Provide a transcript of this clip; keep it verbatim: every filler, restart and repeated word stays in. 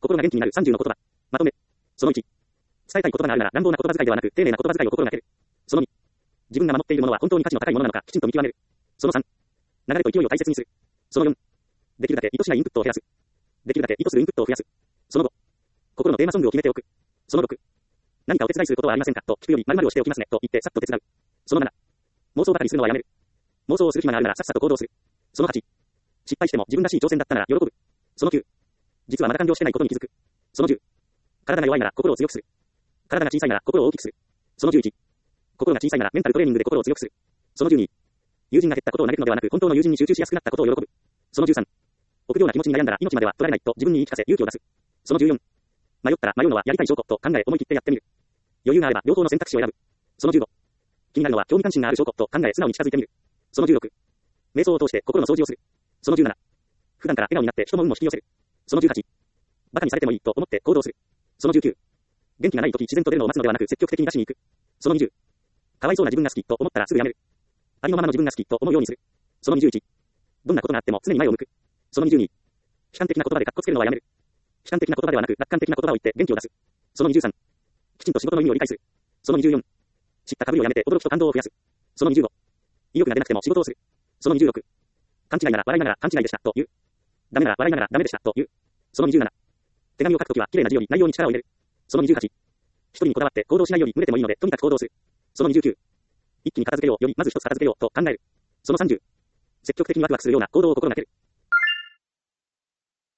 心が元気になるさんじゅうの言葉。まとめ。そのいち。伝えたい言葉があるなら乱暴な言葉遣いではなく、丁寧な言葉遣いを心がける。そのに。自分が守っているものは本当に価値の高いものなのか、きちんと見極める。そのさん。流れと勢いを大切にする。そのよん。できるだけ意図しないインプットを減らす。できるだけ意図するインプットを増やす。そのご。心のテーマソングを決めておく。そのろく。何かお手伝いすることはありませんかと聞くより、〇〇をしておきますねと言ってさっと手伝う。そのなな。妄想ばかりするのはやめる。妄想をする暇があるならさっさと行動する。そのはち。失敗しても自分らしい挑戦だったなら喜ぶ。そのきゅう。実はまだ完了してないことに気づく。そのじゅう。体が弱いなら心を強くする。体が小さいなら心を大きくする。そのじゅういち。心が小さいならメンタルトレーニングで心を強くする。そのじゅうに。友人が減ったことを嘆くのではなく、本当の友人に集中しやすくなったことを喜ぶ。そのじゅうさん。臆病な気持ちに悩んだら命までは取られないと自分に言い聞かせ勇気を出す。そのじゅうよん。迷ったら迷うのはやりたい証拠と考え思い切ってやってみる。余裕があれば両方の選択肢を選ぶ。そのじゅうご。気になるのは興味関心がある証拠と考え素直に近づいてみる。そのじゅうろく。瞑想を通して心の掃除をする。そのじゅうなな。普段から笑顔になって人の運も引き寄せる。そのじゅうはち。馬鹿にされてもいいと思って行動する。そのじゅうきゅう。元気がない時自然と出るのを待つのではなく積極的に出しに行く。そのにじゅう。かわいそうな自分が好きと思ったらすぐやめる。ありのままの自分が好きと思うようにする。そのにじゅういち。どんなことがあっても常に前を向く。そのにじゅうに。悲観的な言葉で格好つけるのはやめる。悲観的な言葉ではなく楽観的な言葉を言って元気を出す。そのにじゅうさん。きちんと仕事の意味を理解する。そのにじゅうよん。知ったかぶりをやめて驚きと感動を増やす。そのにじゅうご。意欲が出なくても仕事をする。そのにじゅうろく。勘違いなら笑いながら勘違いでしたと言う。ダメなら笑いながらダメでしたと言う。そのにじゅうなな。手紙を書くときは綺麗な字より内容に力を入れる。そのにじゅうはち。一人にこだわって行動しないより群れてもいいのでとにかく行動する。そのにじゅうきゅう。一気に片付けようよりまず一つ片付けようと考える。そのさんじゅう。積極的にワクワクするような行動を心がける。